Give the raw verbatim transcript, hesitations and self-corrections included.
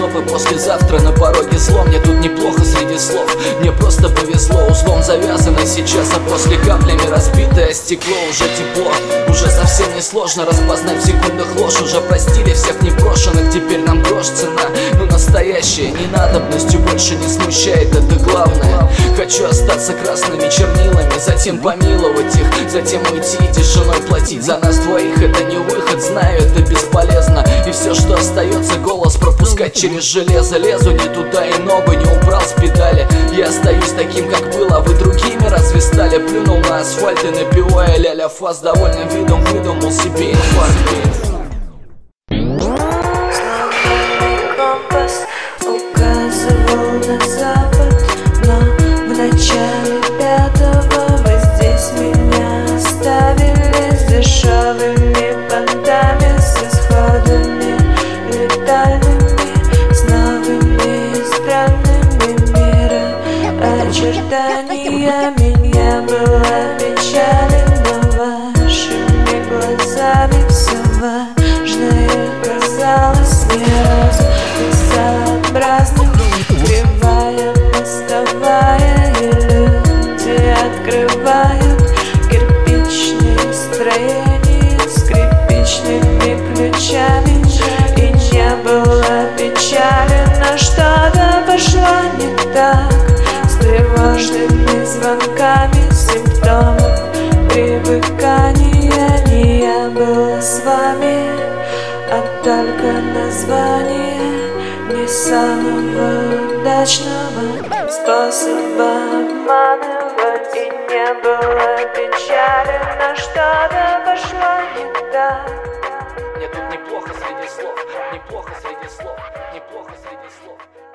часов, и послезавтра на пороге зло. Мне тут неплохо среди слов, мне просто повезло. Узлом завязано сейчас, а после каплями разбитое стекло. Уже тепло, уже совсем не сложно распознать в секундах ложь. Уже простили всех непрошенных, теперь нам грош цена. Но настоящая ненадобностью больше не смущает, это главное. Хочу остаться красными чернилами, затем помиловать их, затем уйти и тишиной платить за нас двоих. Это не выход, знаю, это бесполезно. И все, что остается, голос пропускать через железо. Лезу не туда и ногу не убрал с педали. Я остаюсь таким, как был, а вы другими разве стали? Плюнул на асфальт и напивая ля-ля фа, с довольным видом выдумал себе инфаркт. Компас указывал на запад, но в начале пятого вы здесь меня оставили с дешевыми понтами, с исходами летальными, с новыми странными мироочертаниями. Не было печали, но вашими глазами все важное казалось не разу безобразным. Кривая мостовая, и люди открывают кирпичные строения с скрипичными ключами. И не было печали, но что-то пошло не так с тревожными звонками, симптомов привыкания. Не я была с вами, а только название не самого удачного способа обманывать. И не было печали, но что-то пошло не так. Мне тут неплохо среди слов, неплохо среди слов, неплохо среди слов.